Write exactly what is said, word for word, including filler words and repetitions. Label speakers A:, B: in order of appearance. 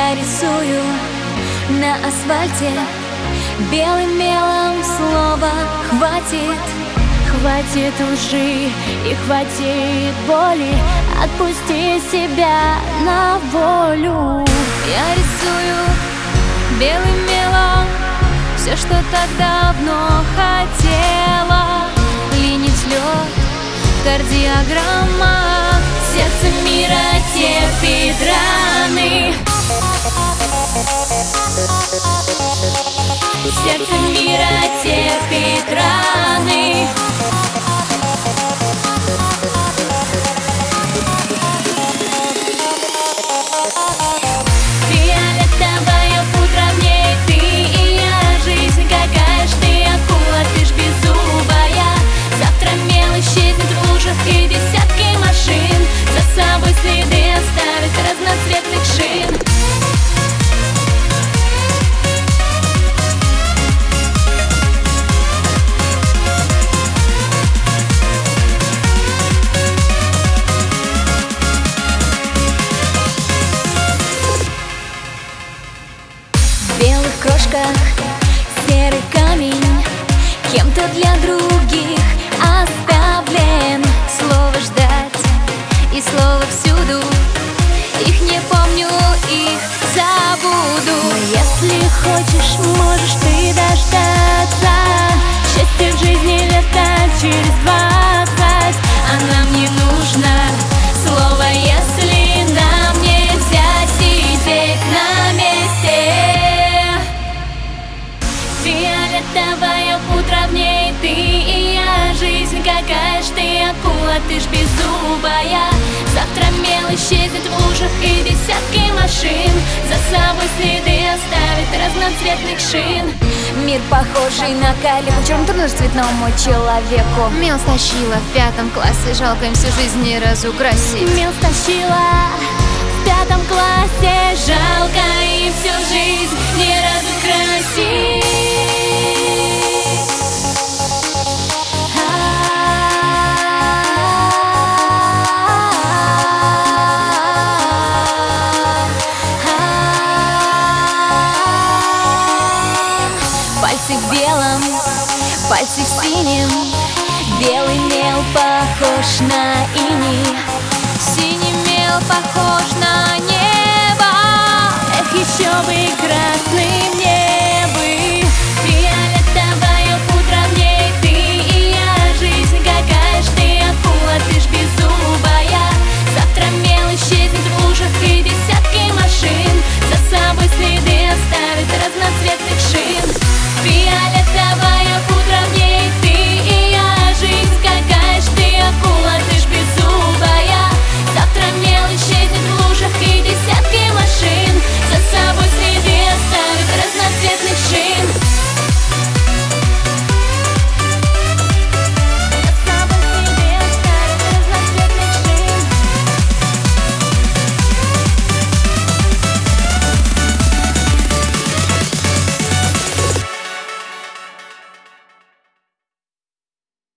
A: Я рисую на асфальте белым мелом слово «хватит». Хватит лжи и хватит боли, отпусти себя на волю. Я рисую белым мелом все, что так давно хотела. Линить лед, кардиограмма, сердце мира терпит раны. Сердце мира терпит раны. Фиолетовое утро в ней ты и я. Жизнь какая ж ты акула, ты ж беззубая. Завтра мел исчезнет в лужах и десятки машин за собой следы оставит разноцветных шин. В белых крошках серый камень кем-то для других оставлен. Слово ждать и слово всюду, их не помню, их забуду. Но если хочешь, можешь ты дождаться счастья в жизни лета через двадцать. А нам не нужно слово, если нам нельзя сидеть на месте. Фиолетовое утро в ней ты и я. Жизнь какая ж ты акула, ты ж беззубая. Завтра мел исчезнет в лужах и десятки машин за собой следы оставит разноцветных шин. Мир похожий на калику, в чем трудно ж цветному человеку.
B: Мел стащила в пятом классе, жалко им всю жизнь не разукрасить.
A: Мел стащила в пятом классе, жалко им всю жизнь не разукрасить. Пальцы в белом, пальцы в синем, белый мел похож на иней, синий мел похож на небо. Эх, еще бы играть.